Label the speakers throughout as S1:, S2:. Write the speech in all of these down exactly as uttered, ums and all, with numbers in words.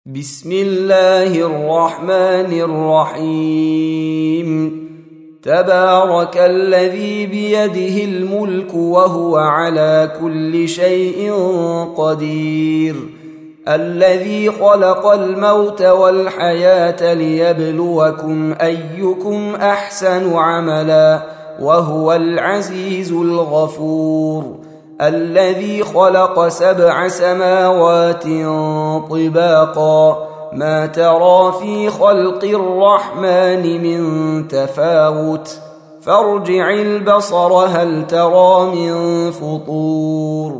S1: بسم الله الرحمن الرحيم تبارك الذي بيده الملك وهو على كل شيء قدير الذي خلق الموت والحياة ليبلوكم أيكم أحسن عملا وهو العزيز الغفور الذي خلق سبع سماوات طباقا ما ترى في خلق الرحمن من تفاوت فارجع البصر هل ترى من فطور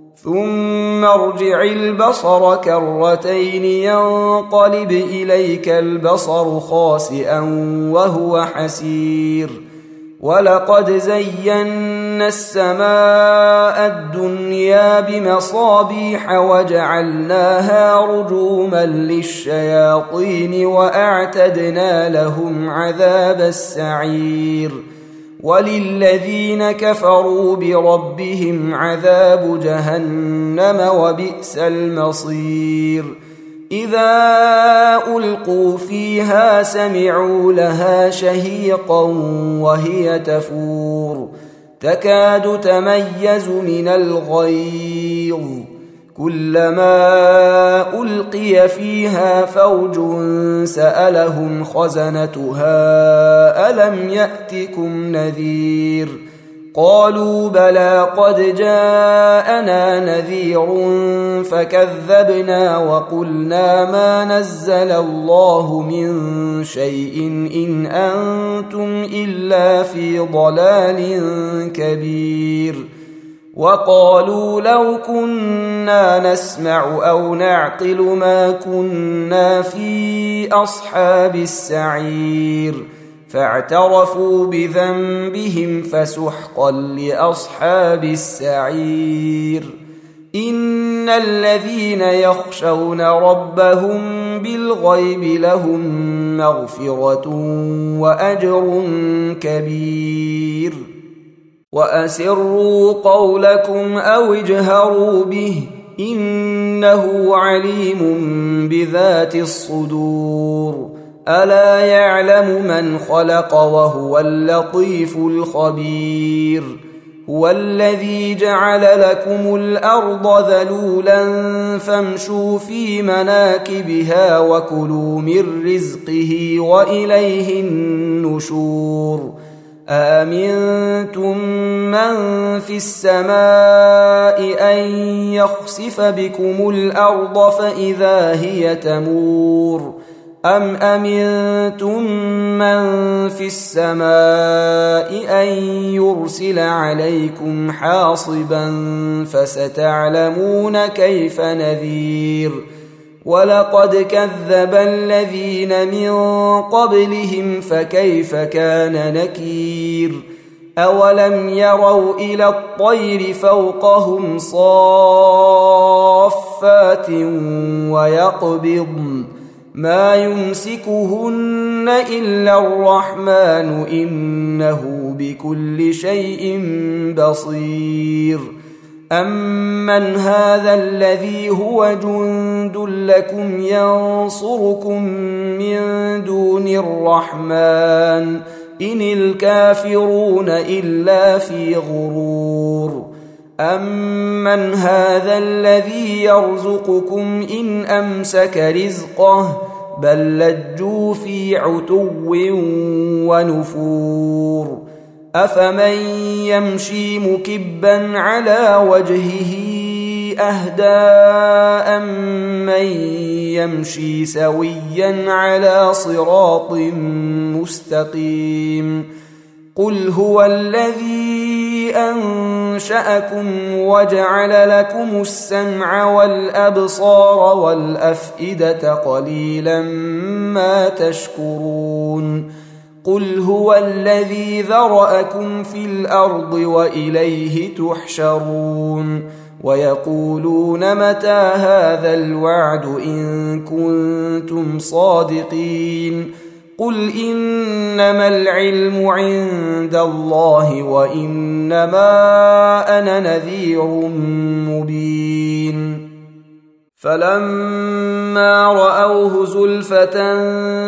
S1: ثم ارجع البصر كرتين ينقلب إليك البصر خاسئا وهو حسير ولقد زينا السماء الدنيا بمصابيح وجعلناها رجوما للشياطين وأعتدنا لهم عذاب السعير وللذين كفروا بربهم عذاب جهنم وبئس المصير إذا ألقوا فيها سمعوا لها شهيقا وهي تفور تكاد تميز من الغيظ كلما ألقي فيها فوج سألهم خزنتها ألم يأتكم نذير قالوا بلى قد جاءنا نذير فكذبنا وقلنا ما نزل الله من شيء إن أنتم إلا في ضلال كبير وقالوا لو كنا نسمع أو نعقل ما كنا في أصحاب السعير فاعترفوا بذنبهم فسحقا لأصحاب السعير إن الذين يخشون ربهم بالغيب لهم مغفرة وأجر كبير وأسروا قولكم أو اجهروا به إنه عليم بذات الصدور ألا يعلم من خلق وهو اللطيف الخبير هو الذي جعل لكم الأرض ذلولا فامشوا في مناكبها وكلوا من رزقه وإليه النشور آمنتم من في السماء أن يخسف بكم الأرض فإذا هي تمور أم أمنتم من في السماء أن يرسل عليكم حاصبا فستعلمون كيف نذير ولقد كذب الذين من قبلهم فكيف كان نكير أولم يروا إلى الطير فوقهم صافات ويقبضن ما يمسكهن إلا الرحمن إنه بكل شيء بصير أمن هذا الذي هو جند لكم ينصركم من دون الرحمن إن الكافرون إلا في غرور أمن هذا الذي يرزقكم إن أمسك رزقه بل لجوا في عتو ونفور أفمن يمشي مكبا على وجهه أهدى أمن يمشي سويا على صراط مستقيم قل هو الذي أنشأكم وجعل لكم السمع والأبصار والأفئدة قليلا ما تشكرون قل هو الذي ذرأكم في الأرض وإليه تحشرون ويقولون متى هذا الوعد إن كنتم صادقين قل إنما العلم عند الله وإنما أنا نذير مبين فلما رأوه زلفة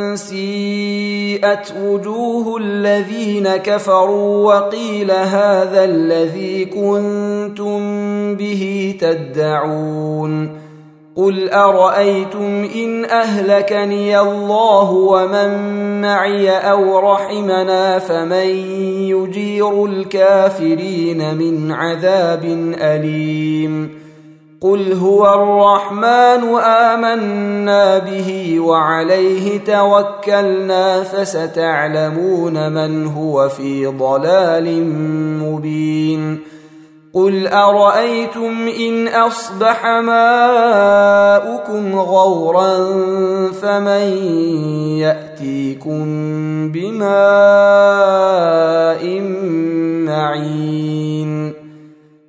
S1: سيئت وجوه الذين كفروا وقيل هذا الذي كنتم به تدعون قل أرأيتم إن أهلكني الله ومن معي أو رحمنا فمن يجير الكافرين من عذاب أليم قل هو الرحمن آمنا به وعليه توكلنا فستعلمون من هو في ضلال مبين قل أرأيتم إن أصبح ماؤكم غورا فمن يأتيكم بماء معين